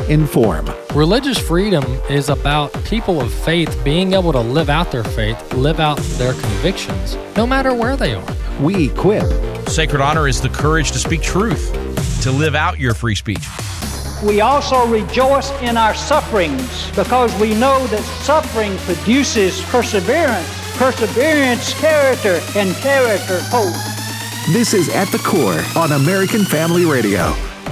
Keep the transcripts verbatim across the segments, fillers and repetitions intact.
inform. Religious freedom is about people of faith being able to live out their faith, live out their convictions, no matter where they are. We equip. Sacred honor is the courage to speak truth, to live out your free speech. We also rejoice in our sufferings because we know that suffering produces perseverance, perseverance, character, and character, hope. This is At the Core on American Family Radio.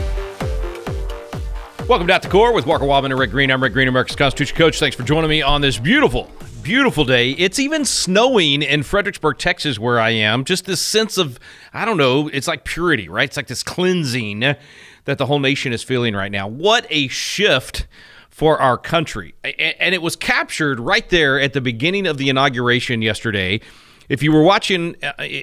Welcome to At the Core with Walker Wildman and Rick Green. I'm Rick Green, America's Constitution Coach. Thanks for joining me on this beautiful, beautiful day. It's even snowing in Fredericksburg, Texas, where I am. Just this sense of, I don't know, it's like purity, right? It's like this cleansing that the whole nation is feeling right now. What a shift for our country. And it was captured right there at the beginning of the inauguration yesterday. If you were watching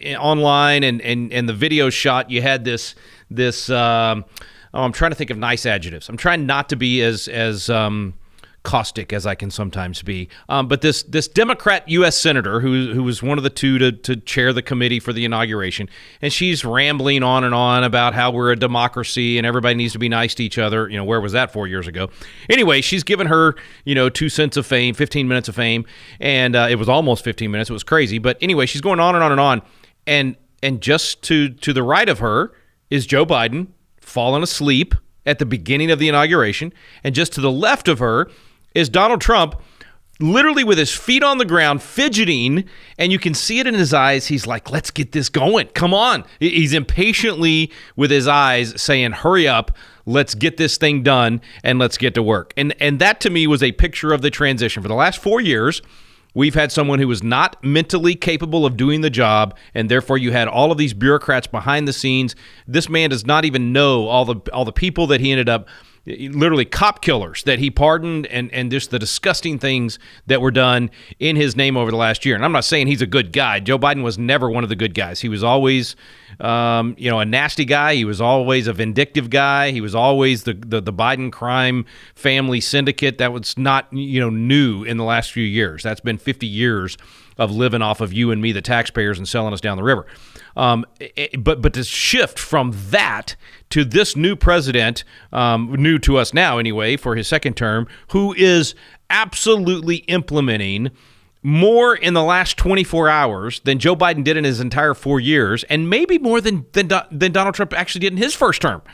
online and, and, and the video shot, you had this, this um, oh, I'm trying to think of nice adjectives. I'm trying not to be as, as um, caustic as I can sometimes be. Um, but this this Democrat U S Senator, who who was one of the two to, to chair the committee for the inauguration, and she's rambling on and on about how we're a democracy and everybody needs to be nice to each other. You know, where was that four years ago? Anyway, she's given her, you know, two cents of fame, fifteen minutes of fame, and uh, it was almost fifteen minutes. It was crazy. But anyway, she's going on and on and on. And and just to to the right of her is Joe Biden falling asleep at the beginning of the inauguration. And just to the left of her is Donald Trump, literally with his feet on the ground, fidgeting, and you can see it in his eyes. He's like, let's get this going. Come on. He's impatiently with his eyes saying, hurry up, let's get this thing done, and let's get to work. And and that, to me, was a picture of the transition. For the last four years, we've had someone who was not mentally capable of doing the job, and therefore you had all of these bureaucrats behind the scenes. This man does not even know all the all the people that he ended up, literally cop killers that he pardoned, and, and just the disgusting things that were done in his name over the last year. And I'm not saying he's a good guy. Joe Biden was never one of the good guys. He was always, um, you know, a nasty guy. He was always a vindictive guy. He was always the, the, the Biden crime family syndicate. That was not, you know, new in the last few years. That's been fifty years of living off of you and me, the taxpayers, and selling us down the river. Um, it, but but to shift from that to this new president, um, new to us now anyway, for his second term, who is absolutely implementing more in the last twenty-four hours than Joe Biden did in his entire four years, and maybe more than than, than Donald Trump actually did in his first term.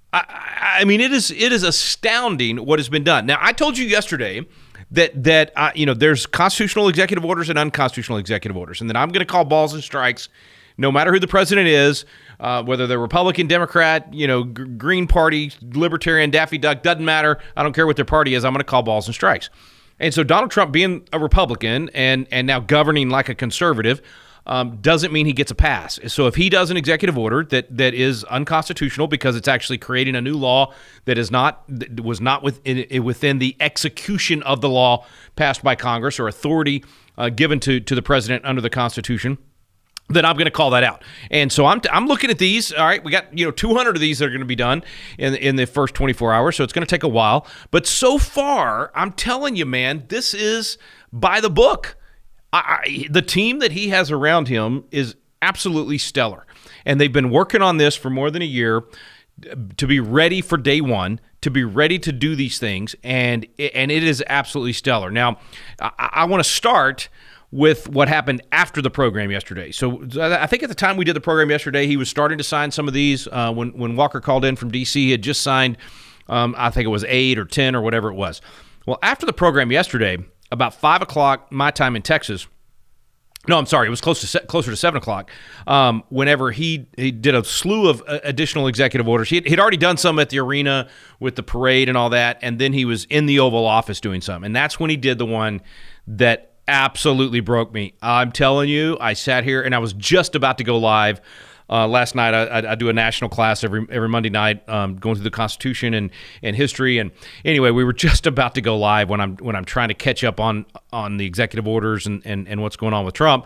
I, I mean, it is it is astounding what has been done. Now, I told you yesterday that that uh, you know, there's constitutional executive orders and unconstitutional executive orders, and that I'm going to call balls and strikes no matter who the president is, uh, whether they're Republican, Democrat, you know, G- Green Party, Libertarian, Daffy Duck, doesn't matter. I don't care what their party is. I'm going to call balls and strikes. And so Donald Trump, being a Republican and and now governing like a conservative, um, doesn't mean he gets a pass. So if he does an executive order that that is unconstitutional because it's actually creating a new law that is not that was not within within the execution of the law passed by Congress or authority uh, given to to the president under the Constitution, then I'm going to call that out. And so I'm I'm looking at these. All right, we got, you know, two hundred of these that are going to be done in in the first twenty-four hours, so it's going to take a while. But so far, I'm telling you, man, this is by the book. I, I, the team that he has around him is absolutely stellar, and they've been working on this for more than a year to be ready for day one, to be ready to do these things, and and it is absolutely stellar. Now, I, I want to start with what happened after the program yesterday. So I think at the time we did the program yesterday, he was starting to sign some of these. Uh, when, when Walker called in from D C, he had just signed, um, I think it was eight or ten or whatever it was. Well, after the program yesterday, about five o'clock my time in Texas, no, I'm sorry, it was close to se- closer to seven o'clock, um, whenever he, he did a slew of uh, additional executive orders. He, he'd already done some at the arena with the parade and all that, and then he was in the Oval Office doing some. And that's when he did the one that absolutely broke me. I'm telling you, I sat here and I was just about to go live. Uh, last night, I, I, I do a national class every every Monday night, um, going through the Constitution and, and history. And anyway, we were just about to go live when I'm when I'm trying to catch up on on the executive orders and, and, and what's going on with Trump.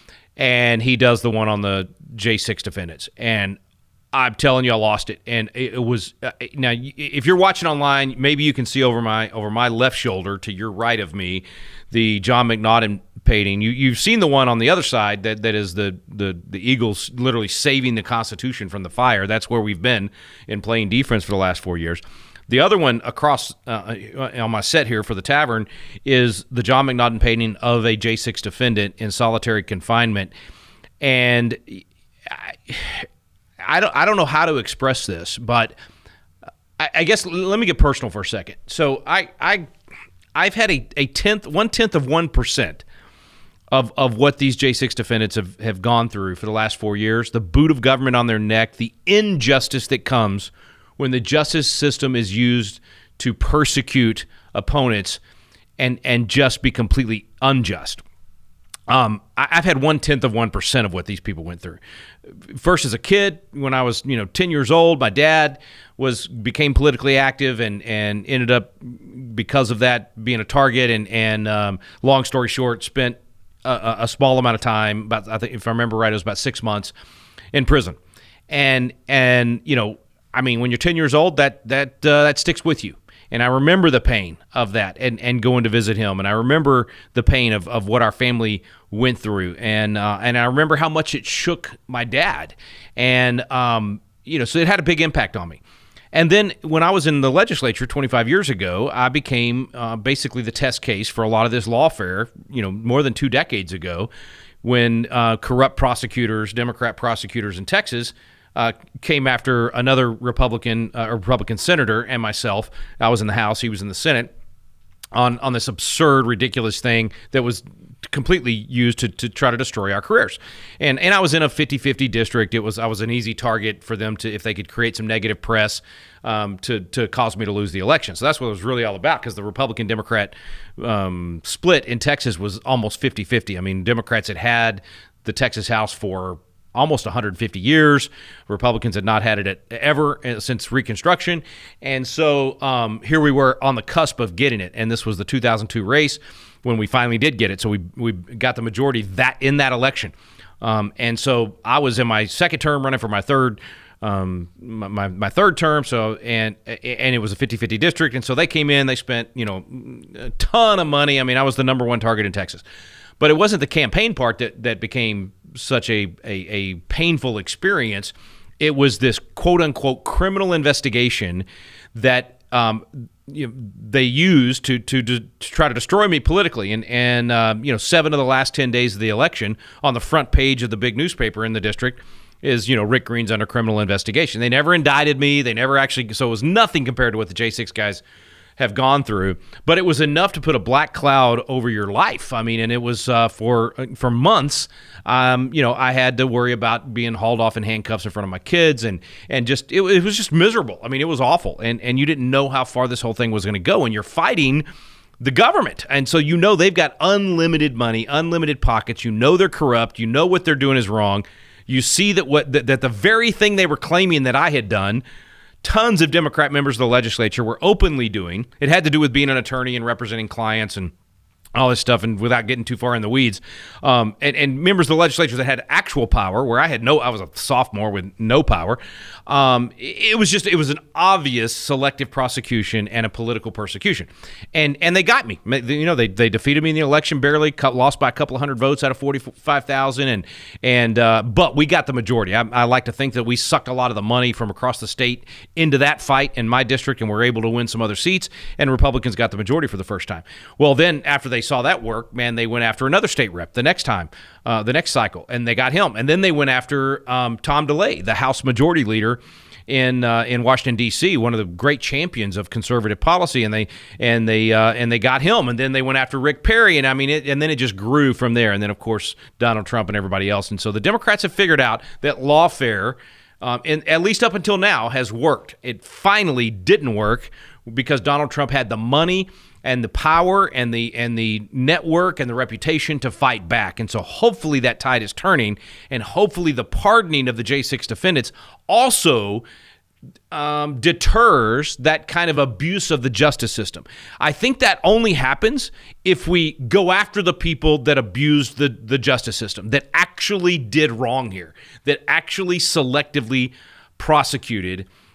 And he does the one on the J six defendants. And I'm telling you, I lost it. And it, it was uh, now, if you're watching online, maybe you can see over my over my left shoulder to your right of me the John McNaughton painting. You you've seen the one on the other side that, that is the, the the Eagles literally saving the Constitution from the fire. That's where we've been in playing defense for the last four years. The other one across uh, on my set here for the tavern is the John McNaughton painting of a J six defendant in solitary confinement. And I, I don't I don't know how to express this, but I, I guess let me get personal for a second. So I I I've had a, a tenth one tenth of one percent of of what these J six defendants have, have gone through for the last four years, the boot of government on their neck, the injustice that comes when the justice system is used to persecute opponents and and just be completely unjust. Um, I, I've had one tenth of one percent of what these people went through. First, as a kid, when I was you know ten years old, my dad was became politically active and and ended up because of that being a target. And and um, long story short, spent a, a small amount of time, about I think if I remember right, it was about six months in prison. And and you know, I mean, when you're ten years old, that that uh, that sticks with you. And I remember the pain of that and, and going to visit him. And I remember the pain of, of what our family went through. And uh, and I remember how much it shook my dad. And, um, you know, so it had a big impact on me. And then when I was in the legislature twenty-five years ago, I became uh, basically the test case for a lot of this lawfare, you know, more than two decades ago, when uh, corrupt prosecutors, Democrat prosecutors in Texas, Uh, came after another Republican, uh, Republican senator and myself. I was in the House, he was in the Senate, on on this absurd, ridiculous thing that was completely used to, to try to destroy our careers. And and I was in a fifty-fifty district. It was I was an easy target for them to, if they could create some negative press, um, to to cause me to lose the election. So that's what it was really all about, because the Republican-Democrat um, split in Texas was almost fifty-fifty. I mean, Democrats had had the Texas House for almost one hundred fifty years. Republicans had not had it at, ever since Reconstruction. And so um, here we were on the cusp of getting it. And this was the two thousand two race when we finally did get it. So we we got the majority that in that election. Um, and so I was in my second term running for my third um, my, my, my third term. So and and it was a fifty-fifty district. And so they came in, they spent, you know, a ton of money. I mean, I was the number one target in Texas. But it wasn't the campaign part that, that became such a, a, a painful experience. It was this quote-unquote criminal investigation that um, you know, they used to, to to try to destroy me politically. And, and uh, you know, seven of the last ten days of the election, on the front page of the big newspaper in the district, is, you know, Rick Green's under criminal investigation. They never indicted me. They never actually – so it was nothing compared to what the J six guys – have gone through, but it was enough to put a black cloud over your life. I mean, and it was uh, for for months. Um, you know, I had to worry about being hauled off in handcuffs in front of my kids, and and just it, it was just miserable. I mean, it was awful, and and you didn't know how far this whole thing was going to go, and you're fighting the government, and so you know they've got unlimited money, unlimited pockets. You know they're corrupt. You know what they're doing is wrong. You see that what that, that the very thing they were claiming that I had done, tons of Democrat members of the legislature were openly doing. It had to do with being an attorney and representing clients and all this stuff, and without getting too far in the weeds, um, and, and members of the legislature that had actual power, where I had no, I was a sophomore with no power. Um, it was just, it was an obvious selective prosecution and a political persecution, and and they got me. You know, they they defeated me in the election, barely, cut, lost by a couple of hundred votes out of forty-five thousand, and and uh, but we got the majority. I, I like to think that we sucked a lot of the money from across the state into that fight in my district, and were able to win some other seats, and Republicans got the majority for the first time. Well, then after they saw that work, man, they went after another state rep the next time, uh, the next cycle, and they got him. And then they went after um, Tom DeLay, the House Majority Leader in uh, in Washington D C, one of the great champions of conservative policy, and they and they uh, and they got him. And then they went after Rick Perry, and I mean, it, and then it just grew from there. And then, of course, Donald Trump and everybody else. And so the Democrats have figured out that lawfare, um, and at least up until now, has worked. It finally didn't work because Donald Trump had the money and the power and the and the network and the reputation to fight back. And so hopefully that tide is turning, and hopefully the pardoning of the J six defendants also um, deters that kind of abuse of the justice system. I think that only happens if we go after the people that abused the, the justice system, that actually did wrong here, that actually selectively prosecuted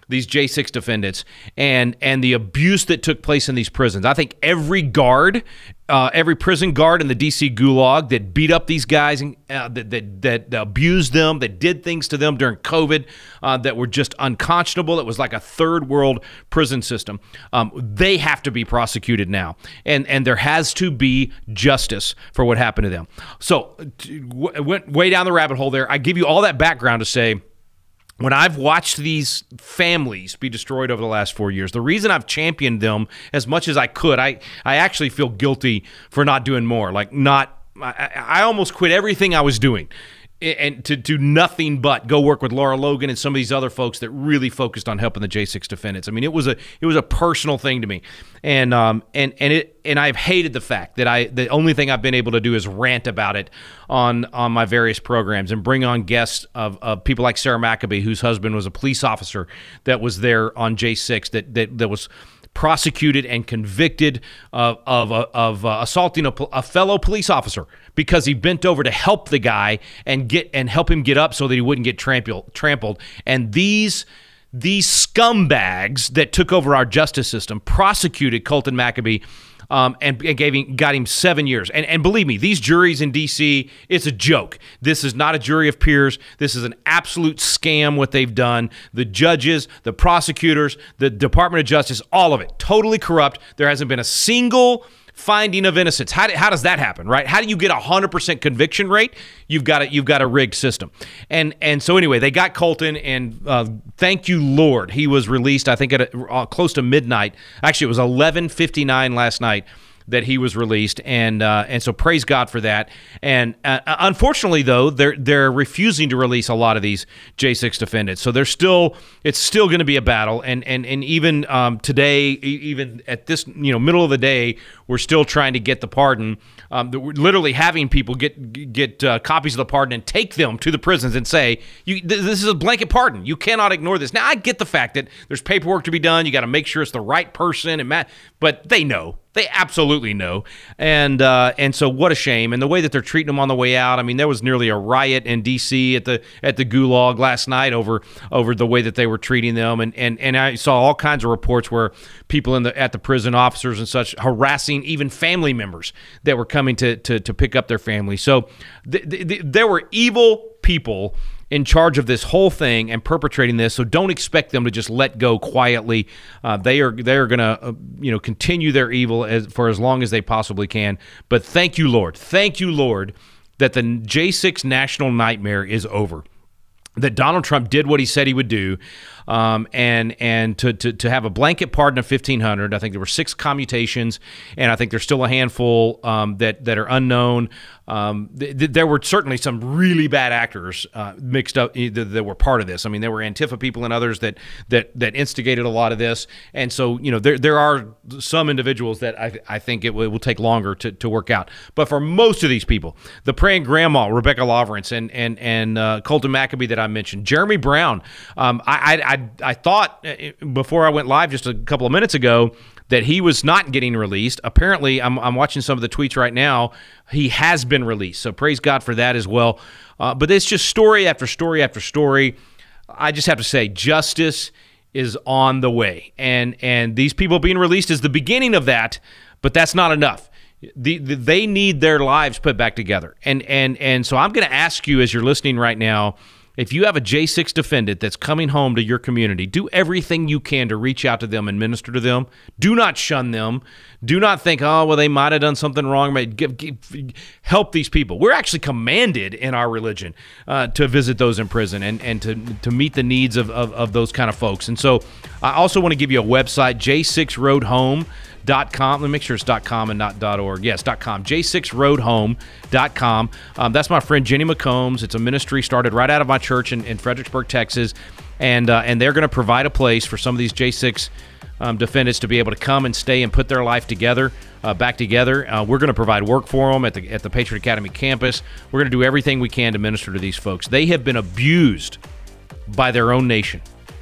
these J six defendants and and the abuse that took place in these prisons. I think every guard, uh, every prison guard in the D C gulag that beat up these guys, and uh, that, that that abused them, that did things to them during COVID uh, that were just unconscionable. It was like a third world prison system. Um, they have to be prosecuted now, and and there has to be justice for what happened to them. So w- went way down the rabbit hole there. I give you all that background to say, when I've watched these families be destroyed over the last four years, the reason I've championed them as much as I could, I, I actually feel guilty for not doing more. Like not, I, I almost quit everything I was doing and to do nothing but go work with Laura Logan and some of these other folks that really focused on helping the J six defendants. I mean, it was a it was a personal thing to me, and um and and it and I've hated the fact that I the only thing I've been able to do is rant about it on on my various programs and bring on guests of, of people like Sarah McAbee, whose husband was a police officer that was there on J six that that that was prosecuted and convicted of of, of uh, assaulting a, a fellow police officer because he bent over to help the guy and get and help him get up so that he wouldn't get trampled. trampled. And these these scumbags that took over our justice system prosecuted Colton McAbee um, and, and gave him, got him seven years. And, and believe me, these juries in D C, it's a joke. This is not a jury of peers. This is an absolute scam what they've done. The judges, the prosecutors, the Department of Justice, all of it, totally corrupt. There hasn't been a single finding of innocence. How, how does that happen, right? How do you get a one hundred percent conviction rate? You've got a, you've got a rigged system. And and so anyway, they got Colton, and uh, thank you, Lord. He was released, I think, at a, uh, close to midnight. Actually, it was eleven fifty-nine last night that he was released, and uh, and so praise God for that. And uh, unfortunately, though, they're they're refusing to release a lot of these J six defendants. So they're still it's still going to be a battle. And and and even um, today, even at this you know middle of the day, we're still trying to get the pardon. Um, we're literally having people get get uh, copies of the pardon and take them to the prisons and say, "You th- this is a blanket pardon. You cannot ignore this." Now, I get the fact that there's paperwork to be done. You got to make sure it's the right person, and ma- but they know. They absolutely know. And uh, and so what a shame. And the way that they're treating them on the way out, I mean, there was nearly a riot in D C at the at the gulag last night over over the way that they were treating them. And and, and I saw all kinds of reports where people in the at the prison, officers and such, harassing even family members that were coming to to, to pick up their family. So th- th- there were evil people in charge of this whole thing and perpetrating this, so don't expect them to just let go quietly. Uh, they are they are going to uh, you know continue their evil as, for as long as they possibly can. But thank you, Lord, thank you, Lord, that the J six national nightmare is over. That Donald Trump did what he said he would do, um, and and to, to to have a blanket pardon of fifteen hundred. I think there were six commutations, and I think there's still a handful um, that that are unknown. Um, th- th- there were certainly some really bad actors uh, mixed up that, that were part of this. I mean, there were Antifa people and others that that that instigated a lot of this, and so you know there there are some individuals that I I think it will, it will take longer to, to work out. But for most of these people, the praying grandma Rebecca Lawrence and and and uh, Colton McAbee that I mentioned, Jeremy Brown, um, I, I I I thought before I went live just a couple of minutes ago that he was not getting released. Apparently, I'm, I'm watching some of the tweets right now. He has been released, so praise God for that as well. Uh, but it's just story after story after story. I just have to say, justice is on the way, and and these people being released is the beginning of that, but that's not enough. The, the, they need their lives put back together, and and and so I'm going to ask you as you're listening right now, if you have a J six defendant that's coming home to your community, do everything you can to reach out to them and minister to them. Do not shun them. Do not think, oh, well, they might have done something wrong. Give, give, help these people. We're actually commanded in our religion uh, to visit those in prison and, and to, to meet the needs of, of, of those kind of folks. And so I also want to give you a website, j six road home dot com. Let me make sure it's .com and not .org. Yes, .com. j six road home dot com. Um, that's my friend Jenny McCombs. It's a ministry started right out of my church in, in Fredericksburg, Texas, and uh, and they're going to provide a place for some of these J six um, defendants to be able to come and stay and put their life together, uh, back together. Uh, we're going to provide work for them at the at the Patriot Academy campus. We're going to do everything we can to minister to these folks. They have been abused by their own nation.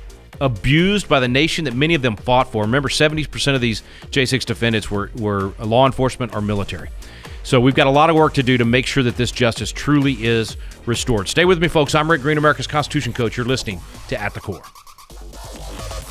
Abused by the nation that many of them fought for. Remember, seventy percent of these J six defendants were, were law enforcement or military. So we've got a lot of work to do to make sure that this justice truly is restored. Stay with me, folks. I'm Rick Green, America's Constitution Coach. You're listening to At the Core.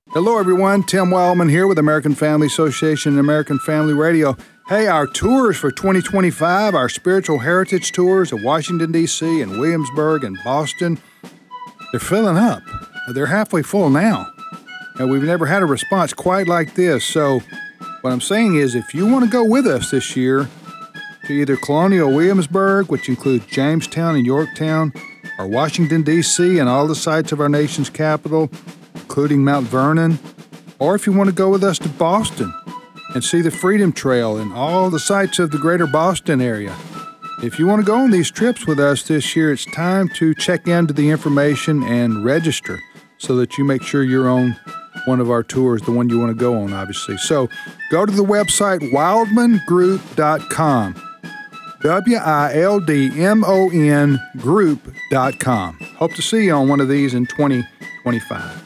Hello, everyone. Tim Wildman here with American Family Association and American Family Radio. Hey, our tours for twenty twenty-five, our spiritual heritage tours of Washington, D C and Williamsburg and Boston, they're filling up. They're halfway full now. And we've never had a response quite like this. So what I'm saying is, if you want to go with us this year to either Colonial Williamsburg, which includes Jamestown and Yorktown, or Washington, D C and all the sites of our nation's capital, including Mount Vernon, or if you want to go with us to Boston and see the Freedom Trail and all the sites of the greater Boston area. If you want to go on these trips with us this year, it's time to check into the information and register so that you make sure you're on one of our tours, the one you want to go on, obviously. So go to the website wildman group dot com, W I L D M O N group dot com. Hope to see you on one of these in twenty twenty-five.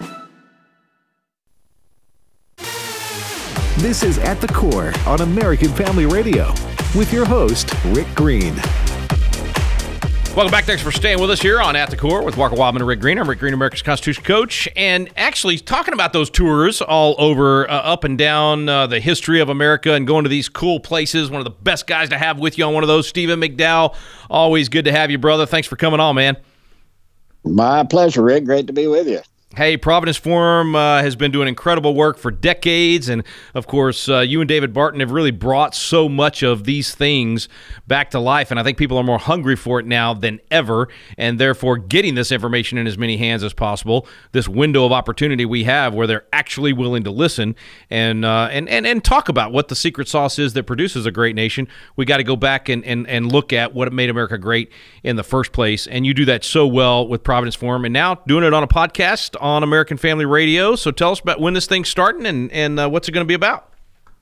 This is At the Core on American Family Radio with your host, Rick Green. Welcome back. Thanks for staying with us here on At the Core with Walker Wildman and Rick Green. I'm Rick Green, America's Constitution Coach, and actually talking about those tours all over, uh, up and down uh, the history of America and going to these cool places. One of the best guys to have with you on one of those, Stephen McDowell. Always good to have you, brother. Thanks for coming on, man. My pleasure, Rick. Great to be with you. Hey, Providence Forum uh, has been doing incredible work for decades, and of course, uh, you and David Barton have really brought so much of these things back to life, and I think people are more hungry for it now than ever, and therefore getting this information in as many hands as possible, this window of opportunity we have where they're actually willing to listen and uh, and, and, and talk about what the secret sauce is that produces a great nation. We got to go back and, and, and look at what made America great in the first place, and you do that so well with Providence Forum, and now doing it on a podcast on American Family Radio. So tell us about when this thing's starting and, and uh, what's it going to be about?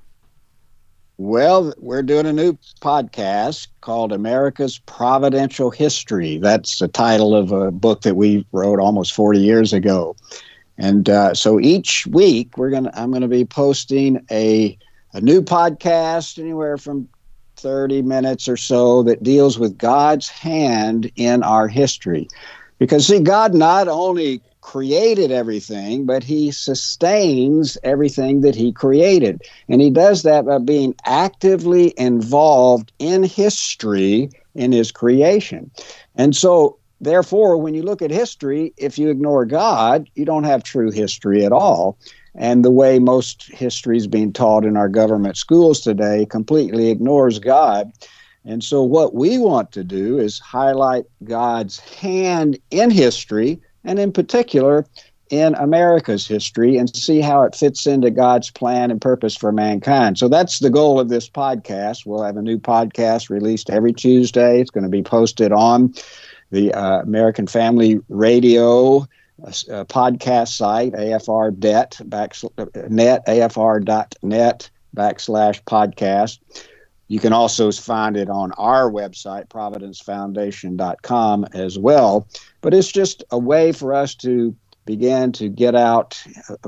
Well, we're doing a new podcast called America's Providential History. That's the title of a book that we wrote almost forty years ago. And uh, so each week we're going to I'm going to be posting a a new podcast, anywhere from thirty minutes or so, that deals with God's hand in our history. Because see, God not only created everything, but he sustains everything that he created. And he does that by being actively involved in history in his creation. And so, therefore, when you look at history, if you ignore God, you don't have true history at all. And the way most history is being taught in our government schools today completely ignores God. And so what we want to do is highlight God's hand in history, and in particular in America's history, and see how it fits into God's plan and purpose for mankind. So that's the goal of this podcast. We'll have a new podcast released every Tuesday. It's going to be posted on the uh, American Family Radio uh, uh, podcast site, A F R dot net, A F R dot net backslash podcast. You can also find it on our website, providence foundation dot com, as well. But it's just a way for us to begin to get out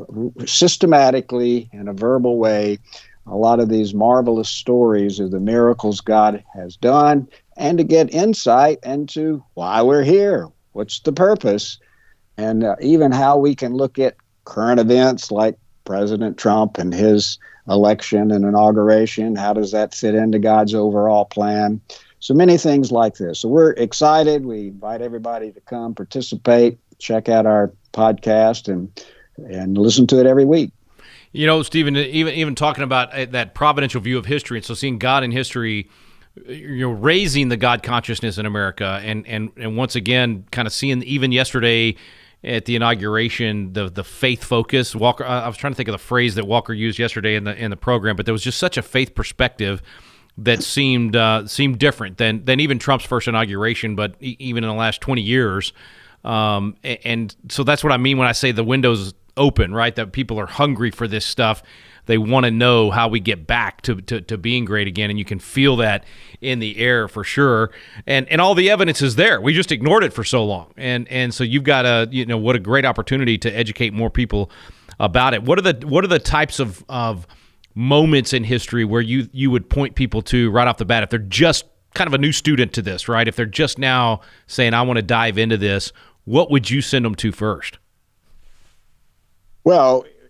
systematically in a verbal way a lot of these marvelous stories of the miracles God has done, and to get insight into why we're here, what's the purpose, and uh, even how we can look at current events like President Trump and his election and inauguration. How does that fit into God's overall plan? So many things like this. So we're excited. We invite everybody to come participate, check out our podcast, and and listen to it every week. You know, Stephen, even even talking about that providential view of history, and so seeing God in history, you know, raising the God consciousness in America, and and and once again, kind of seeing even yesterday at the inauguration, the the faith focus. Walker, I was trying to think of the phrase that Walker used yesterday in the in the program, but there was just such a faith perspective that seemed uh, seemed different than than even Trump's first inauguration, but e- even in the last twenty years. Um, and, and so that's what I mean when I say the window's open, right? That people are hungry for this stuff. They want to know how we get back to, to, to being great again, and you can feel that in the air for sure. And and all the evidence is there. We just ignored it for so long, and and so you've got a you know what a great opportunity to educate more people about it. What are the what are the types of of moments in history where you you would point people to right off the bat if they're just kind of a new student to this, right? If they're just now saying, I want to dive into this, what would you send them to first? Well,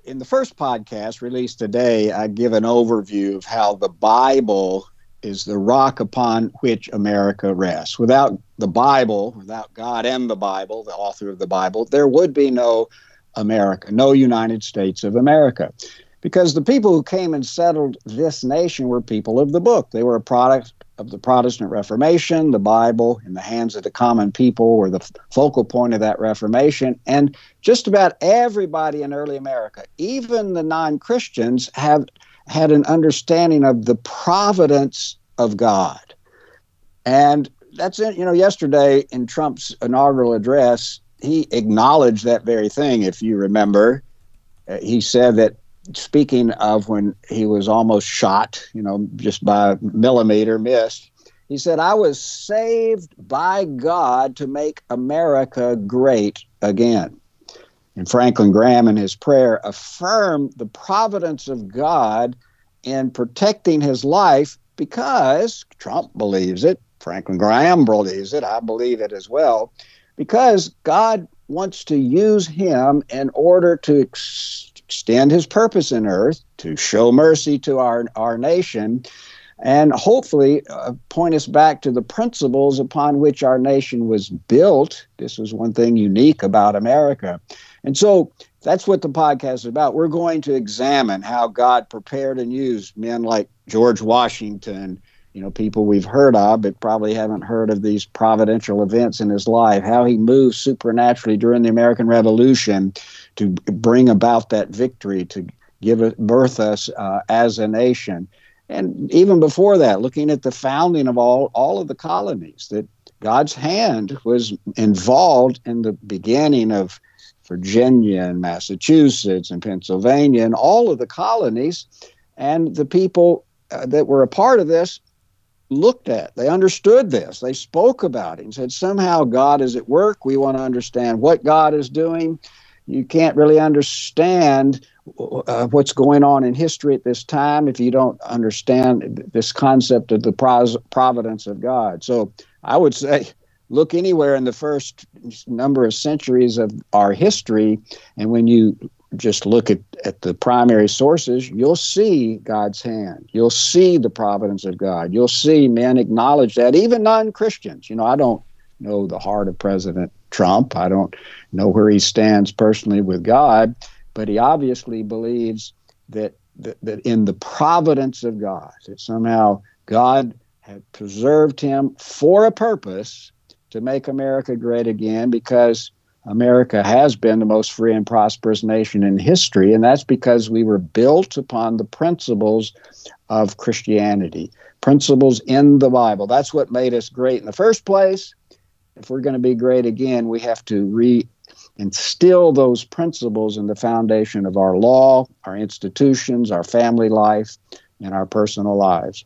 in the first podcast released today, I give an overview of how the Bible is the rock upon which America rests. Without the Bible, without God and the Bible, the author of the Bible, there would be no America, no United States of America. Because the people who came and settled this nation were people of the book. They were a product of the Protestant Reformation. The Bible, in the hands of the common people, were the focal point of that Reformation. And just about everybody in early America, even the non-Christians, have had an understanding of the providence of God. And that's it. You know, yesterday in Trump's inaugural address, he acknowledged that very thing. If you remember, uh, he said that, speaking of when he was almost shot, you know, just by a millimeter missed, he said, I was saved by God to make America great again. And Franklin Graham, in his prayer, affirmed the providence of God in protecting his life because Trump believes it, Franklin Graham believes it, I believe it as well, because God wants to use him in order to ex- extend his purpose in earth, to show mercy to our, our nation, and hopefully uh, point us back to the principles upon which our nation was built. This was one thing unique about America. And so that's what the podcast is about. We're going to examine how God prepared and used men like George Washington, you know, people we've heard of, but probably haven't heard of these providential events in his life, how he moved supernaturally during the American Revolution to bring about that victory, to give birth us uh, as a nation. And even before that, looking at the founding of all, all of the colonies, that God's hand was involved in the beginning of Virginia and Massachusetts and Pennsylvania and all of the colonies. And the people uh, that were a part of this looked at, they understood this, they spoke about it and said, somehow God is at work. We want to understand what God is doing. You can't really understand uh, what's going on in history at this time if you don't understand this concept of the pros- providence of God. So I would say, look anywhere in the first number of centuries of our history, and when you just look at, at the primary sources, you'll see God's hand. You'll see the providence of God. You'll see men acknowledge that, even non-Christians. You know, I don't know the heart of President Trump. I don't know where he stands personally with God, but he obviously believes that, that, that in the providence of God, that somehow God had preserved him for a purpose to make America great again, because America has been the most free and prosperous nation in history, and that's because we were built upon the principles of Christianity, principles in the Bible. That's what made us great in the first place. If we're going to be great again, we have to re-instill those principles in the foundation of our law, our institutions, our family life, and our personal lives.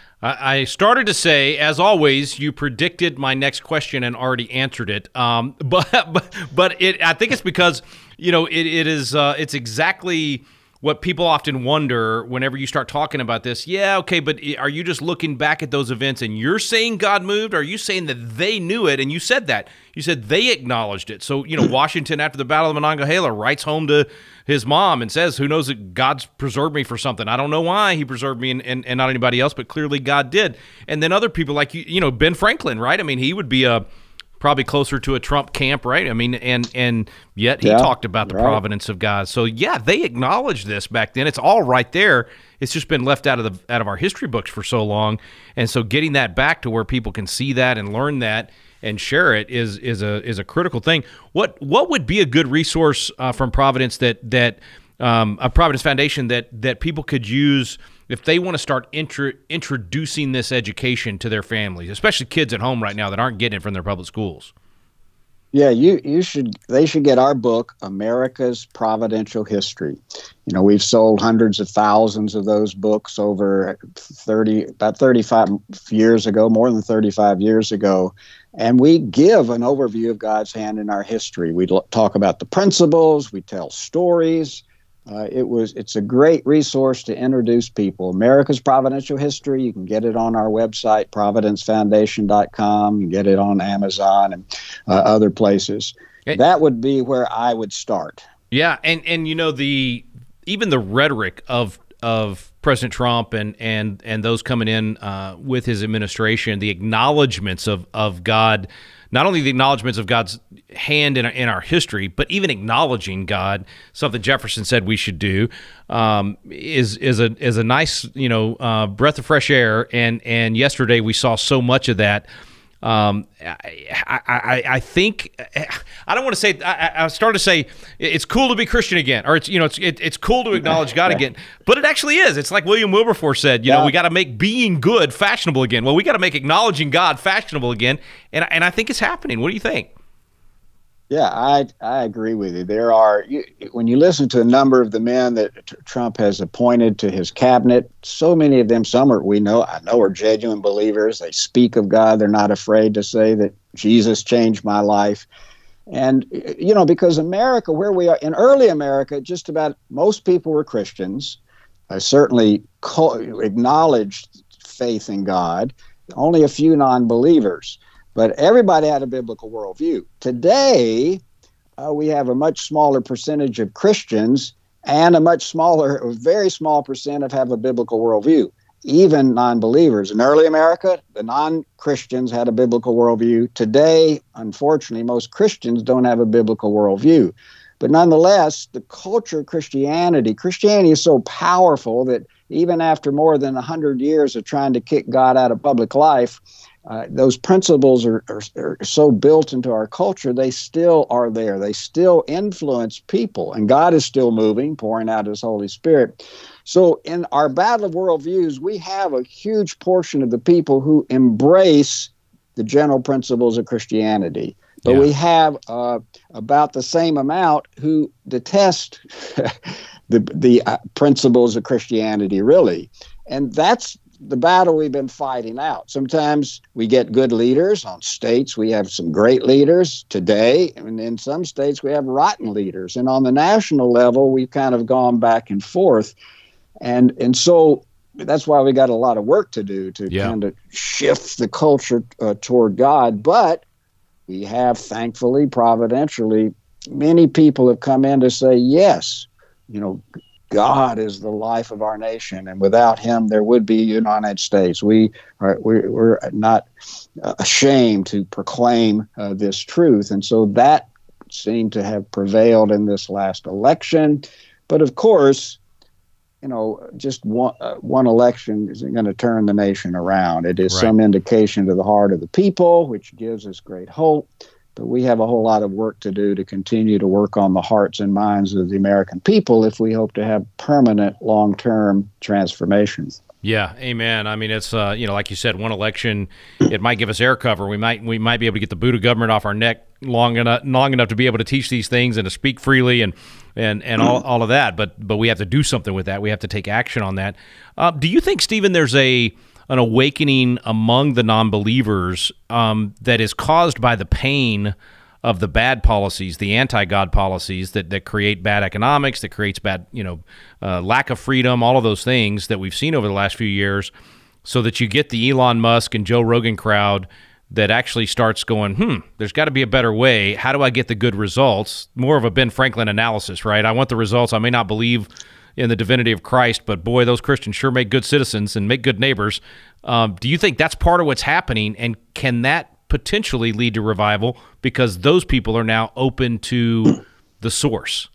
I started to say, as always, you predicted my next question and already answered it. Um, but but but it, I think it's because, you know, it it is uh, it's exactly what people often wonder whenever you start talking about this. Yeah, okay, but are you just looking back at those events and you're saying God moved? Or are you saying that they knew it? And you said that. You said they acknowledged it. So, you know, Washington, after the Battle of Monongahela, writes home to his mom and says, who knows that God's preserved me for something. I don't know why he preserved me and, and, and not anybody else, but clearly God did. And then other people like, you, you know, Ben Franklin, right? I mean, he would be a probably closer to a Trump camp, right? I mean, and and yet he yeah, talked about the right. providence of God. So yeah, they acknowledged this back then. It's all right there. It's just been left out of the out of our history books for so long. And so getting that back to where people can see that and learn that and share it is is a is a critical thing. What what would be a good resource uh, from Providence that that um, a Providence Foundation that that people could use if they want to start intro, introducing this education to their families, especially kids at home right now that aren't getting it from their public schools? Yeah, you you should. They should get our book, America's Providential History. You know, we've sold hundreds of thousands of those books over thirty, about thirty-five years ago, more than thirty-five years ago, and we give an overview of God's hand in our history. We talk about the principles. We tell stories. Uh, it was. It's a great resource to introduce people. America's Providential History. You can get it on our website, providence foundation dot com. You can get it on Amazon and uh, other places. It, that would be where I would start. Yeah, and and you know the even the rhetoric of of President Trump and and and those coming in uh, with his administration, the acknowledgments of of God, not only the acknowledgments of God's hand in our, in our history, but even acknowledging God, something Jefferson said we should do, um, is is a is a nice you know uh, breath of fresh air. And and yesterday we saw so much of that. Um, I, I, I think I don't want to say I, I started to say it's cool to be Christian again, or it's you know it's it, it's cool to acknowledge God again, but it actually is. It's like William Wilberforce said, you yeah. know, we got to make being good fashionable again. Well, we got to make acknowledging God fashionable again, and and I think it's happening. What do you think? Yeah, I I agree with you. There are, you, when you listen to a number of the men that t- Trump has appointed to his cabinet, so many of them, some are, we know, I know are genuine believers. They speak of God. They're not afraid to say that Jesus changed my life. And, you know, because America, where we are, in early America, just about most people were Christians. I certainly co- acknowledged faith in God, only a few non-believers. But everybody had a biblical worldview. Today, uh, we have a much smaller percentage of Christians and a much smaller, a very small percent of have a biblical worldview, even non-believers. In early America, the non-Christians had a biblical worldview. Today, unfortunately, most Christians don't have a biblical worldview. But nonetheless, the culture of Christianity, Christianity is so powerful that even after more than one hundred years of trying to kick God out of public life, Uh, those principles are, are, are so built into our culture, they still are there. They still influence people, and God is still moving, pouring out his Holy Spirit. So in our battle of worldviews, we have a huge portion of the people who embrace the general principles of Christianity. But Yeah. we have uh, about the same amount who detest the, the uh, principles of Christianity, really. And that's the battle we've been fighting out. Sometimes we get good leaders. On states, we have some great leaders today. And in some states, we have rotten leaders. And on the national level, we've kind of gone back and forth. And and so that's why we got a lot of work to do to Yeah. kind of shift the culture uh, toward God. But we have, thankfully, providentially, many people have come in to say, yes, you know, God is the life of our nation, and without him, there would be a United States. We are we're, we're not ashamed to proclaim uh, this truth, and so that seemed to have prevailed in this last election. But of course, you know, just one uh, one election isn't going to turn the nation around. It is Right. some indication to the heart of the people, which gives us great hope. But we have a whole lot of work to do to continue to work on the hearts and minds of the American people if we hope to have permanent, long-term transformations. Yeah, amen. I mean, it's uh, you know, like you said, one election, it might give us air cover. We might we might be able to get the boot of government off our neck long enough long enough to be able to teach these things and to speak freely and and and all, all of that. But but we have to do something with that. We have to take action on that. Uh, do you think, Stephen, there's a an awakening among the non-believers um, that is caused by the pain of the bad policies, the anti-God policies that, that create bad economics, that creates bad, you know, uh, lack of freedom, all of those things that we've seen over the last few years, so that you get the Elon Musk and Joe Rogan crowd that actually starts going, hmm, there's got to be a better way. How do I get the good results? More of a Ben Franklin analysis, right? I want the results. I may not believe in the divinity of Christ, but boy, those Christians sure make good citizens and make good neighbors. Um, do you think that's part of what's happening, and can that potentially lead to revival because those people are now open to the source?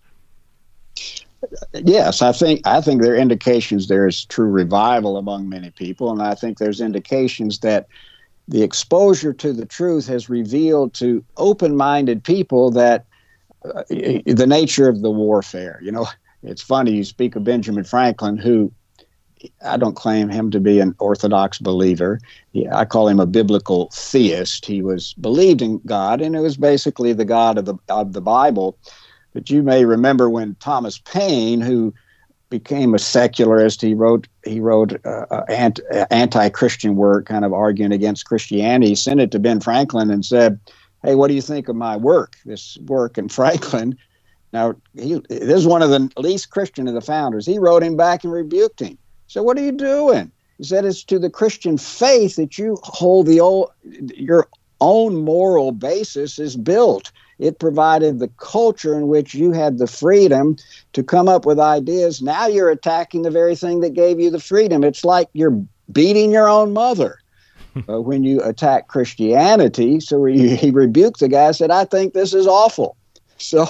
Yes, I think I think there are indications there is true revival among many people, and I think there's indications that the exposure to the truth has revealed to open-minded people that uh, the nature of the warfare. You know, it's funny, you speak of Benjamin Franklin, who I don't claim him to be an orthodox believer. He, I call him a biblical theist. He was believed in God, and it was basically the God of the of the Bible. But you may remember when Thomas Paine, who became a secularist, he wrote he wrote uh, uh, anti, uh, anti-Christian work, kind of arguing against Christianity. He sent it to Ben Franklin and said, "Hey, what do you think of my work? This work?" And Franklin, now he this is one of the least Christian of the founders. He wrote him back and rebuked him. So what are you doing? He said, it's to the Christian faith that you hold the old, your own moral basis is built. It provided the culture in which you had the freedom to come up with ideas. Now you're attacking the very thing that gave you the freedom. It's like you're beating your own mother uh, when you attack Christianity. So he, he rebuked the guy, said, I think this is awful. So,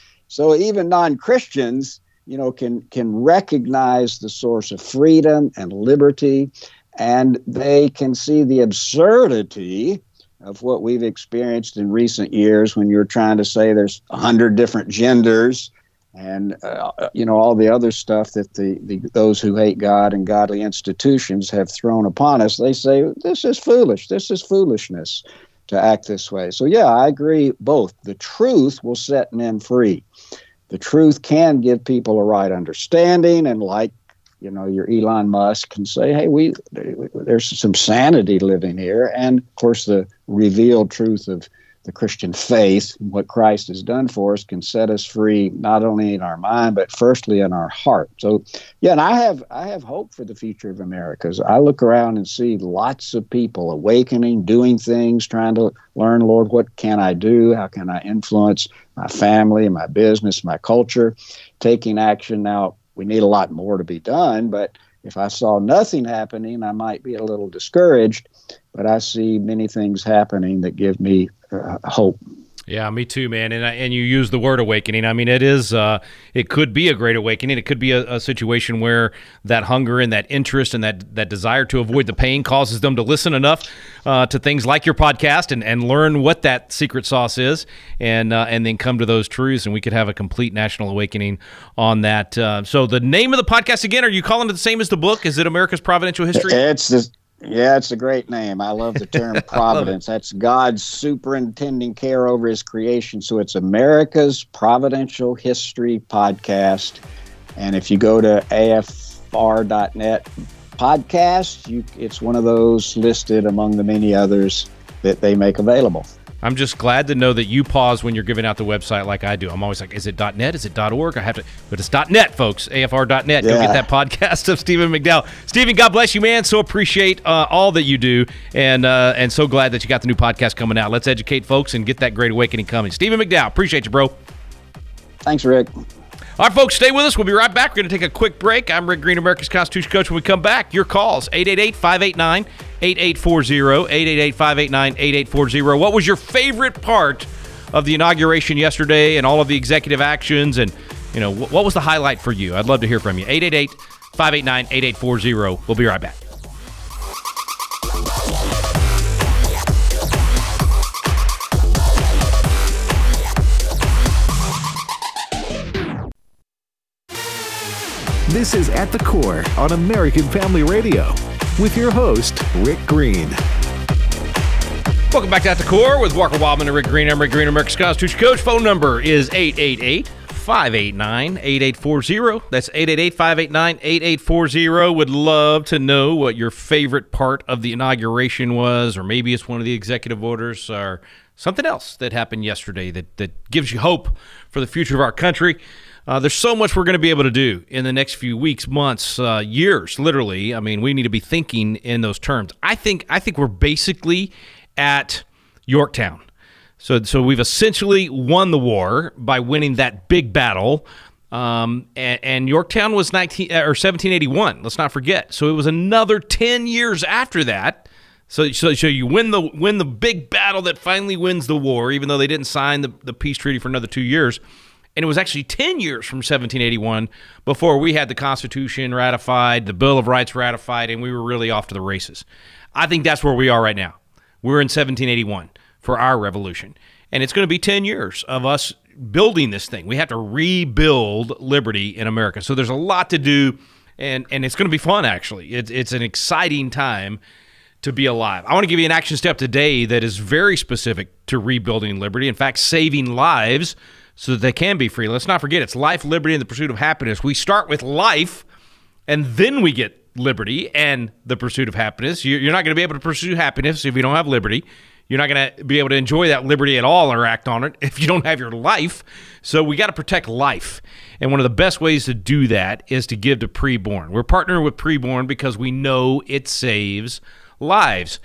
so even non-Christians, you know, can can recognize the source of freedom and liberty, and they can see the absurdity of what we've experienced in recent years when you're trying to say there's a hundred different genders and, uh, you know, all the other stuff that the, the those who hate God and godly institutions have thrown upon us. They say, this is foolish. This is foolishness to act this way. So, yeah, I agree both. The truth will set men free. The truth can give people a right understanding, and like, you know, your Elon Musk can say, hey, we there's some sanity living here. And, of course, the revealed truth of the Christian faith, what Christ has done for us, can set us free not only in our mind, but firstly in our heart. So, yeah, and I have I have hope for the future of America. As I look around and see lots of people awakening, doing things, trying to learn, Lord, what can I do? How can I influence my family, my business, my culture, taking action. Now, we need a lot more to be done, but if I saw nothing happening, I might be a little discouraged, but I see many things happening that give me uh, hope. Yeah, me too, man. And I, and you use the word awakening. I mean, it is. Uh, it could be a great awakening. It could be a, a situation where that hunger and that interest and that that desire to avoid the pain causes them to listen enough uh, to things like your podcast and, and learn what that secret sauce is, and uh, and then come to those truths. And we could have a complete national awakening on that. Uh, so the name of the podcast again? Are you calling it the same as the book? Is it America's Providential History? It's the. Yeah, it's a great name. I love the term providence. That's God's superintending care over his creation. So it's America's Providential History Podcast. And if you go to A F R dot net podcast, you, it's one of those listed among the many others that they make available. I'm just glad to know that you pause when you're giving out the website like I do. I'm always like, is it .net? Is it .org? I have to, but it's .net, folks. A F R dot net. Yeah. Go get that podcast of Stephen McDowell. Stephen, God bless you, man. So appreciate uh, all that you do, and uh, and so glad that you got the new podcast coming out. Let's educate folks and get that great awakening coming. Stephen McDowell, appreciate you, bro. Thanks, Rick. All right, folks, stay with us. We'll be right back. We're going to take a quick break. I'm Rick Green, America's Constitution Coach. When we come back, your calls, eight eight eight, five eight nine, eight eight four zero, eight eight eight, five eight nine, eight eight four zero. What was your favorite part of the inauguration yesterday and all of the executive actions? And, you know, what was the highlight for you? I'd love to hear from you. eight eight eight, five eight nine, eight eight four zero. We'll be right back. This is At the Core on American Family Radio with your host, Rick Green. Welcome back to At the Core with Walker Wildman and Rick Green. I'm Rick Green, America's Constitution Coach. Phone number is eight eight eight, five eight nine, eight eight four zero. That's eight eight eight, five eight nine, eight eight four zero. Would love to know what your favorite part of the inauguration was, or maybe it's one of the executive orders or something else that happened yesterday that, that gives you hope for the future of our country. Uh, there's so much we're going to be able to do in the next few weeks, months, uh, years, literally. I mean, we need to be thinking in those terms. I think I think we're basically at Yorktown. So so we've essentially won the war by winning that big battle. Um, and, and Yorktown was nineteen or seventeen eighty-one. Let's not forget. So it was another ten years after that. So so, so you win the win the big battle that finally wins the war, even though they didn't sign the, the peace treaty for another two years. And it was actually ten years from seventeen eighty-one before we had the Constitution ratified, the Bill of Rights ratified, and we were really off to the races. I think that's where we are right now. We're in seventeen eighty-one for our revolution. And it's going to be ten years of us building this thing. We have to rebuild liberty in America. So there's a lot to do, and, and it's going to be fun, actually. It's, it's an exciting time to be alive. I want to give you an action step today that is very specific to rebuilding liberty. In fact, saving lives so that they can be free. Let's not forget, it's life, liberty, and the pursuit of happiness. We start with life, and then we get liberty and the pursuit of happiness. You're not going to be able to pursue happiness if you don't have liberty. You're not going to be able to enjoy that liberty at all or act on it if you don't have your life. So we got to protect life. And one of the best ways to do that is to give to Preborn. We're partnering with Preborn because we know it saves lives.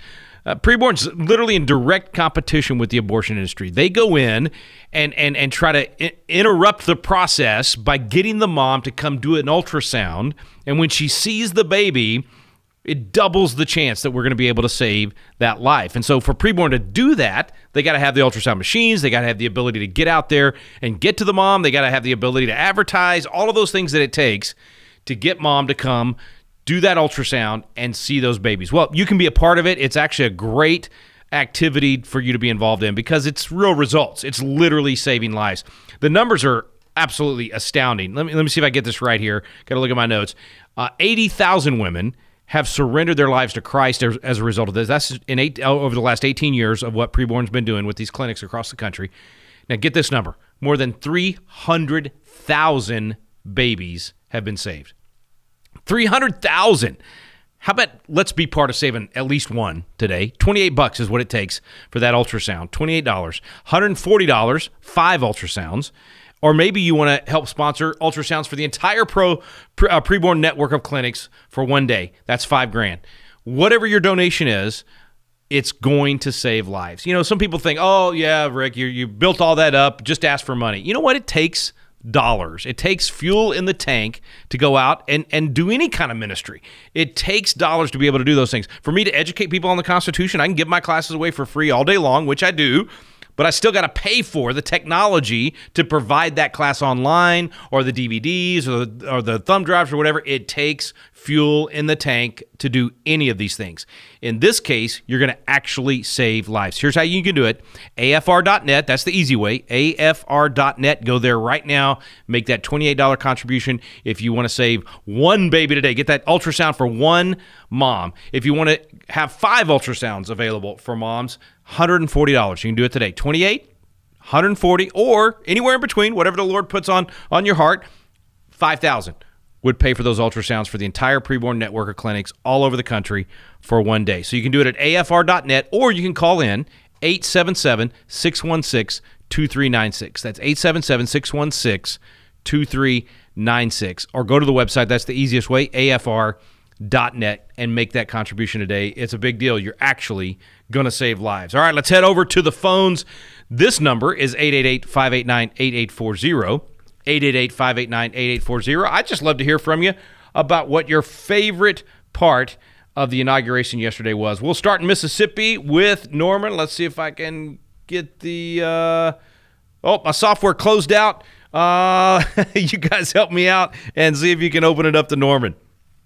Uh, preborn's literally in direct competition with the abortion industry. They go in and and and try to I- interrupt the process by getting the mom to come do an ultrasound, and when she sees the baby, it doubles the chance that we're going to be able to save that life. And so for preborn to do that, they got to have the ultrasound machines. They got to have the ability to get out there and get to the mom. They got to have the ability to advertise, all of those things that it takes to get mom to come do that ultrasound and see those babies. Well, you can be a part of it. It's actually a great activity for you to be involved in because it's real results. It's literally saving lives. The numbers are absolutely astounding. Let me let me see if I get this right here. Got to look at my notes. Uh, eighty thousand women have surrendered their lives to Christ as, as a result of this. That's in eight, over the last eighteen years of what Preborn's been doing with these clinics across the country. Now get this number. More than three hundred thousand babies have been saved. three hundred thousand. How about let's be part of saving at least one today? twenty-eight bucks is what it takes for that ultrasound. twenty-eight dollars. one hundred forty dollars, five ultrasounds. Or maybe you want to help sponsor ultrasounds for the entire pro pre, uh, preborn network of clinics for one day. That's five grand. Whatever your donation is, it's going to save lives. You know, some people think, oh, yeah, Rick, you, you built all that up. Just ask for money. You know what? It takes dollars. It takes fuel in the tank to go out and, and do any kind of ministry. It takes dollars to be able to do those things. For me to educate people on the Constitution, I can give my classes away for free all day long, which I do, but I still got to pay for the technology to provide that class online or the D V Ds or the, or the thumb drives or whatever. It takes fuel in the tank to do any of these things. In this case, you're going to actually save lives. Here's how you can do it. A F R dot net, that's the easy way. A F R dot net, go there right now. Make that twenty-eight dollars contribution if you want to save one baby today. Get that ultrasound for one mom. If you want to have five ultrasounds available for moms, one hundred forty dollars. You can do it today. twenty-eight, one hundred forty, or anywhere in between, whatever the Lord puts on, on your heart, five thousand would pay for those ultrasounds for the entire preborn network of clinics all over the country for one day. So you can do it at A F R dot net, or you can call in eight seven seven, six one six, two three nine six. That's eight seven seven, six one six, two three nine six. Or go to the website. That's the easiest way, A F R dot net, and make that contribution today. It's a big deal. You're actually going to save lives. All right, let's head over to the phones. This number is eight eight eight, five eight nine, eight eight four zero. eight eight eight, five eight nine, eight eight four zero. I'd just love to hear from you about what your favorite part of the inauguration yesterday was. We'll start in Mississippi with Norman. Let's see if I can get the uh, – oh, my software closed out. Uh, you guys help me out and see if you can open it up to Norman.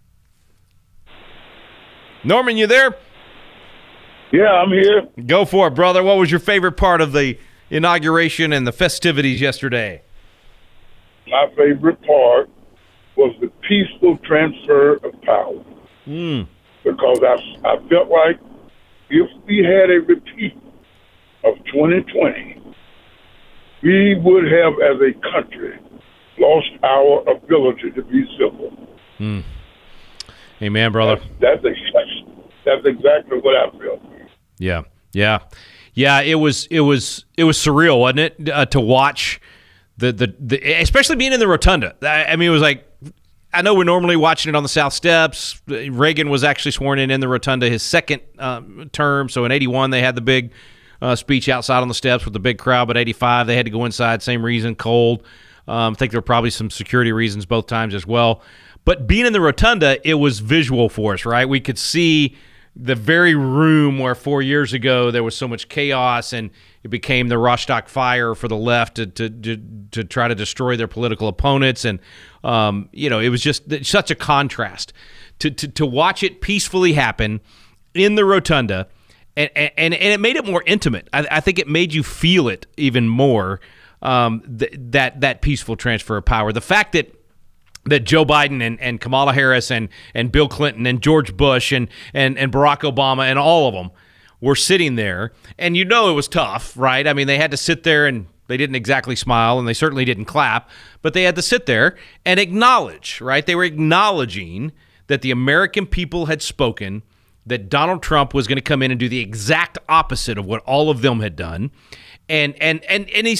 Norman, you there? Yeah, I'm here. Go for it, brother. What was your favorite part of the inauguration and the festivities yesterday? My favorite part was the peaceful transfer of power. Mm. Because I, I felt like if we had a repeat of twenty twenty, we would have, as a country, lost our ability to be civil. Mm. Amen, brother. That's, that's, exactly, that's exactly what I felt. Yeah, yeah, yeah. It was, it was, it was surreal, wasn't it, uh, to watch the, the the, especially being in the rotunda. I, I mean, it was like, I know we're normally watching it on the South Steps. Reagan was actually sworn in in the rotunda his second um, term. So in eighty-one, they had the big uh, speech outside on the steps with the big crowd. But eighty-five, they had to go inside. Same reason, cold. Um, I think there were probably some security reasons both times as well. But being in the rotunda, it was visual for us, right? We could see the very room where four years ago there was so much chaos and it became the Rostock fire for the left to to to, to try to destroy their political opponents. And, um, you know, it was just such a contrast to, to, to watch it peacefully happen in the rotunda. And, and, and it made it more intimate. I, I think it made you feel it even more, um, th- that that peaceful transfer of power. The fact that that Joe Biden and, and Kamala Harris and, and Bill Clinton and George Bush and, and, and Barack Obama and all of them were sitting there. And you know it was tough, right? I mean, they had to sit there and they didn't exactly smile and they certainly didn't clap, but they had to sit there and acknowledge, right? They were acknowledging that the American people had spoken, that Donald Trump was going to come in and do the exact opposite of what all of them had done. And and and and he's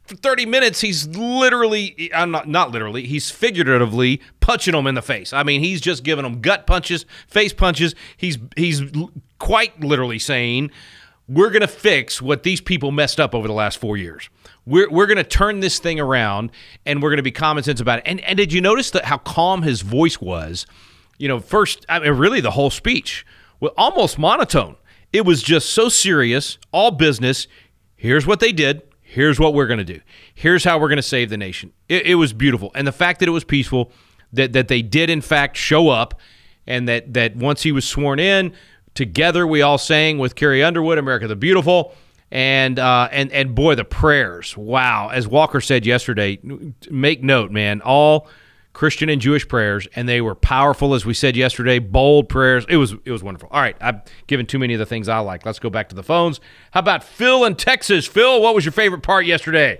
for thirty minutes, he's literally, I'm not, not literally, he's figuratively punching them in the face. I mean, he's just giving them gut punches, face punches. He's, he's quite literally saying, we're going to fix what these people messed up over the last four years. We're we're going to turn this thing around, and we're going to be common sense about it. And and did you notice that how calm his voice was? You know, first, I mean, really the whole speech, well, almost monotone. It was just so serious, all business. Here's what they did. Here's what we're going to do. Here's how we're going to save the nation. It, it was beautiful. And the fact that it was peaceful, that that they did, in fact, show up, and that, that once he was sworn in, together we all sang with Carrie Underwood, America the Beautiful. And uh, and and boy, the prayers! Wow, as Walker said yesterday, make note, man. All Christian and Jewish prayers, and they were powerful, as we said yesterday. Bold prayers. It was it was wonderful. All right, I've given too many of the things I like. Let's go back to the phones. How about Phil in Texas? Phil, what was your favorite part yesterday?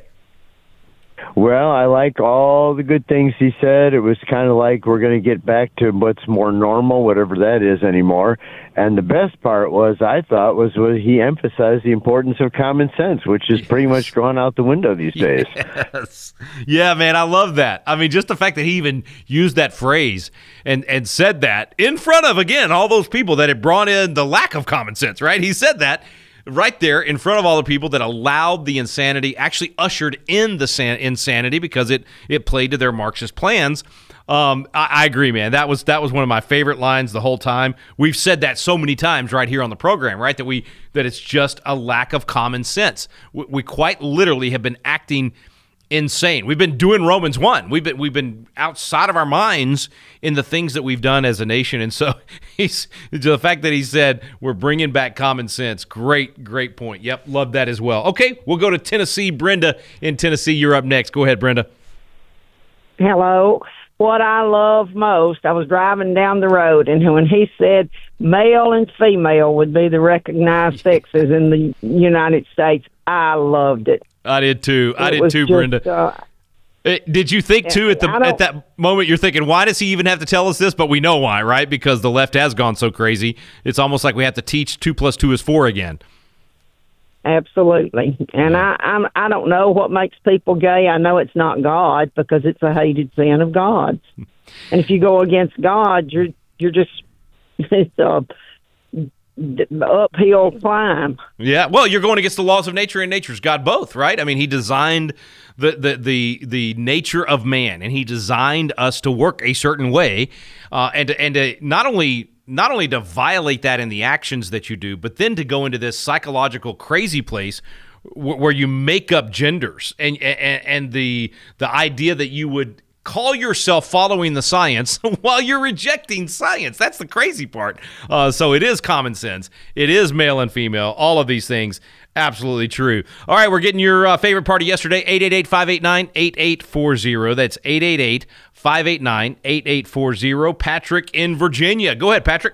Well, I like all the good things he said. It was kind of like we're going to get back to what's more normal, whatever that is anymore. And the best part was, I thought, was, was he emphasized the importance of common sense, which is yes. pretty much gone out the window these days. Yes. Yeah, man, I love that. I mean, just the fact that he even used that phrase and, and said that in front of, again, all those people that had brought in the lack of common sense, right? He said that right there in front of all the people that allowed the insanity, actually ushered in the san- insanity because it it played to their Marxist plans. Um, I, I agree, man. That was that was one of my favorite lines the whole time. We've said that so many times right here on the program, right? That we that it's just a lack of common sense. We, we quite literally have been acting insane. We've been doing Romans one. We've been we've been outside of our minds in the things that we've done as a nation. And so he's the fact that he said we're bringing back common sense. Great, great point. Yep, love that as well. Okay, we'll go to Tennessee. Brenda in Tennessee, you're up next. Go ahead, Brenda. Hello. What I love most, I was driving down the road, and when he said male and female would be the recognized sexes in the United States, I loved it. I did too. I it did too, just, Brenda. Uh, Did you think too at the at that moment you're thinking, why does he even have to tell us this? But we know why, right? Because the left has gone so crazy. It's almost like we have to teach two plus two is four again. Absolutely. And I I'm, I don't know what makes people gay. I know it's not God, because it's a hated sin of God. And if you go against God, you're you're just it's a uphill climb. Yeah, well, you're going against the laws of nature, and nature's God both, right? I mean, he designed the the the, the nature of man, and he designed us to work a certain way, uh, and to, and to not only not only to violate that in the actions that you do, but then to go into this psychological crazy place where, where you make up genders, and, and and the the idea that you would call yourself following the science while you're rejecting science. That's the crazy part. Uh, so it is common sense. It is male and female. All of these things, absolutely true. All right, we're getting your uh, favorite part of yesterday, eight eight eight, five eight nine, eight eight four zero. That's eight eight eight, five eight nine, eight eight four zero. Patrick in Virginia. Go ahead, Patrick.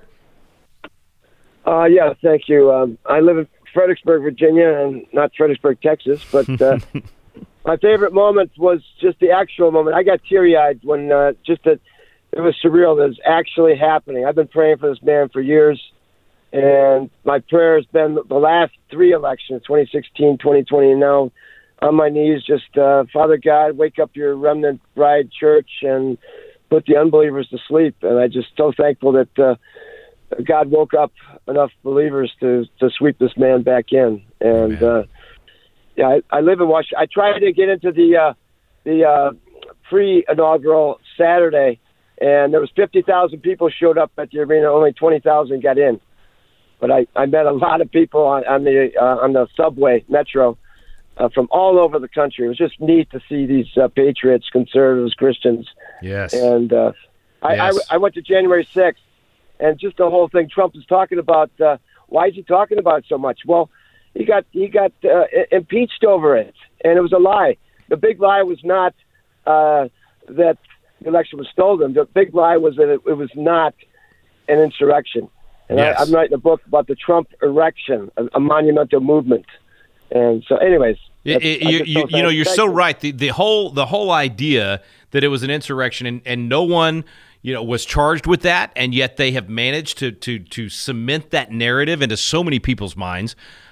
Uh, yeah, thank you. Um, I live in Fredericksburg, Virginia, and not Fredericksburg, Texas, but uh, my favorite moment was just the actual moment. I got teary-eyed when uh, just that it was surreal that it was actually happening. I've been praying for this man for years, and my prayer has been the last three elections, twenty sixteen, twenty twenty, and now on my knees, just, uh, Father God, wake up your remnant bride church and put the unbelievers to sleep. And I'm just so thankful that uh, God woke up enough believers to, to sweep this man back in. And, uh, Yeah, I, I live in Washington. I tried to get into the uh, the uh, pre-inaugural Saturday, and there was fifty thousand people showed up at the arena. Only twenty thousand got in. But I, I met a lot of people on, on the uh, on the subway, metro, uh, from all over the country. It was just neat to see these uh, patriots, conservatives, Christians. Yes. And uh, I, yes. I, I went to January sixth, and just the whole thing Trump is talking about. Uh, why is he talking about it so much? Well, He got he got uh, impeached over it, and it was a lie. The big lie was not uh, that the election was stolen. The big lie was that it, it was not an insurrection. And yes. I, I'm writing a book about the Trump erection, a, a monumental movement. And so, anyways, it, it, you, you, you know, you're so right. The the whole the whole idea that it was an insurrection, and, and no one, you know, was charged with that, and yet they have managed to to to cement that narrative into so many people's minds.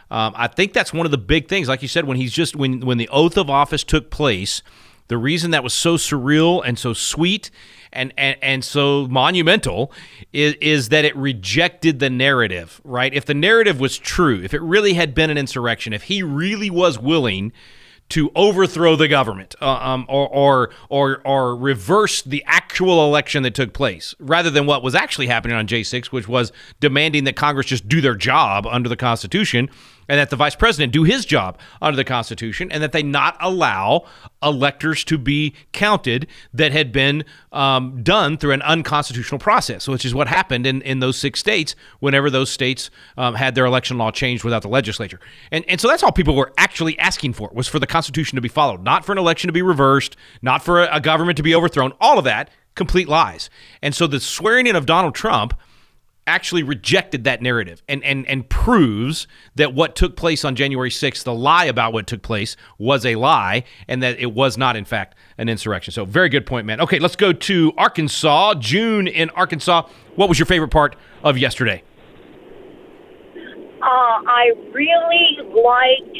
Um, I think that's one of the big things. Like you said, when he's just when when the oath of office took place, the reason that was so surreal and so sweet and and, and so monumental is, is that it rejected the narrative, right? If the narrative was true, if it really had been an insurrection, if he really was willing to overthrow the government uh, um, or, or or or reverse the actual election that took place, rather than what was actually happening on J six, which was demanding that Congress just do their job under the Constitution, and that the vice president do his job under the Constitution, and that they not allow electors to be counted that had been um, done through an unconstitutional process, which is what happened in, in those six states whenever those states um, had their election law changed without the legislature. And, and so that's all people were actually asking for, was for the Constitution to be followed, not for an election to be reversed, not for a, a government to be overthrown, all of that, complete lies. And so the swearing in of Donald Trump actually rejected that narrative and, and and proves that what took place on January sixth, the lie about what took place, was a lie, and that it was not, in fact, an insurrection. So very good point, man. Okay, let's go to Arkansas. June in Arkansas. What was your favorite part of yesterday? Uh, I really liked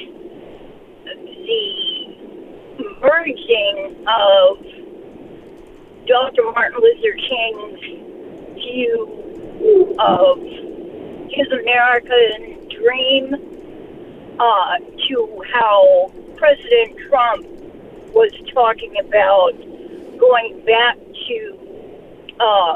the merging of Doctor Martin Luther King's view of his American dream uh, to how President Trump was talking about going back to uh,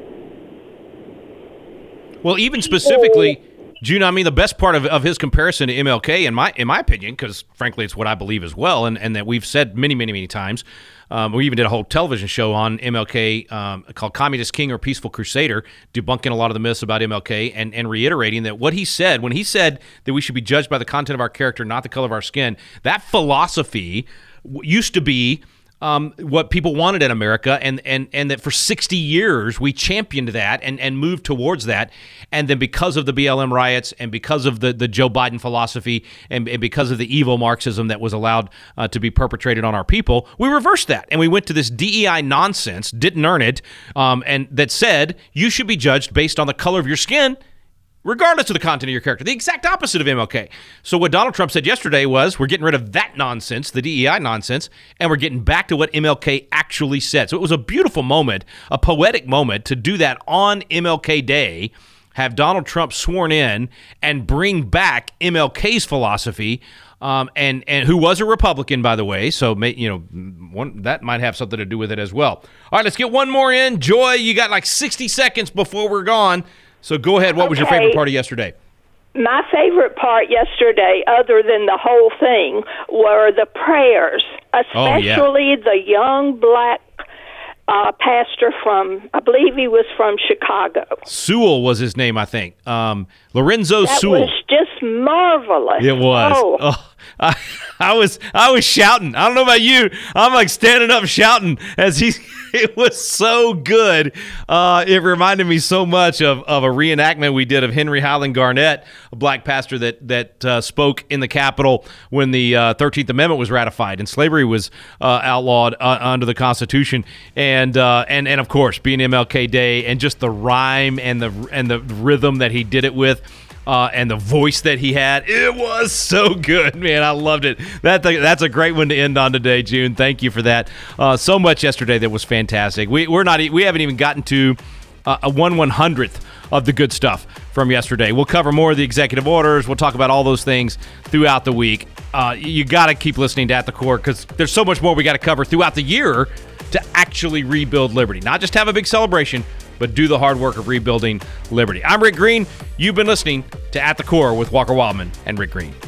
well, even specifically, June, I mean, the best part of, of his comparison to M L K, in my in my opinion, because frankly, it's what I believe as well, and, and that we've said many, many, many times. Um, we even did a whole television show on M L K um, called Communist King or Peaceful Crusader, debunking a lot of the myths about M L K and, and reiterating that what he said, when he said that we should be judged by the content of our character, not the color of our skin, that philosophy used to be Um, what people wanted in America, and, and, and that for sixty years we championed that and, and moved towards that. And then because of the B L M riots and because of the, the Joe Biden philosophy and, and because of the evil Marxism that was allowed uh, to be perpetrated on our people, we reversed that. And we went to this D E I nonsense, didn't earn it, um, and that said you should be judged based on the color of your skin, regardless of the content of your character, the exact opposite of M L K. So what Donald Trump said yesterday was, we're getting rid of that nonsense, the D E I nonsense, and we're getting back to what M L K actually said. So it was a beautiful moment, a poetic moment to do that on M L K Day, have Donald Trump sworn in and bring back M L K's philosophy, um, and and who was a Republican, by the way. So may, you know, one that might have something to do with it as well. All right, let's get one more in. Joy, you got like sixty seconds before we're gone. So go ahead. What was your Okay. favorite part of yesterday? My favorite part yesterday, other than the whole thing, were the prayers, especially Oh, yeah. the young black uh, pastor from, I believe he was from Chicago. Sewell was his name, I think. Um, Lorenzo That Sewell. was just marvelous. It was. Oh. Oh, I, I was. I was shouting. I don't know about you. I'm like standing up shouting as he. It was so good. Uh, it reminded me so much of, of a reenactment we did of Henry Highland Garnett, a black pastor that that uh, spoke in the Capitol when the uh, thirteenth Amendment was ratified and slavery was uh, outlawed uh, under the Constitution. And uh, and and of course, being M L K Day and just the rhyme and the and the rhythm that he did it with. Uh, and the voice that he had, it was so good, man. I loved it. That that's a great one to end on today, June. Thank you for that. Uh, so much yesterday that was fantastic. We we're not we haven't even gotten to uh, a one one hundredth of the good stuff from yesterday. We'll cover more of the executive orders. We'll talk about all those things throughout the week. Uh, you got to keep listening to At the Core because there's so much more we got to cover throughout the year to actually rebuild liberty, not just have a big celebration, but do the hard work of rebuilding liberty. I'm Rick Green. You've been listening to At the Core with Walker Wildman and Rick Green.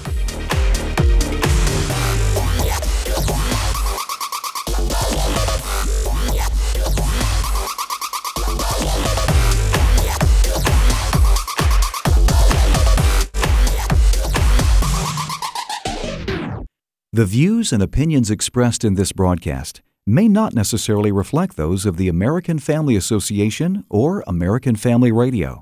The views and opinions expressed in this broadcast may not necessarily reflect those of the American Family Association or American Family Radio.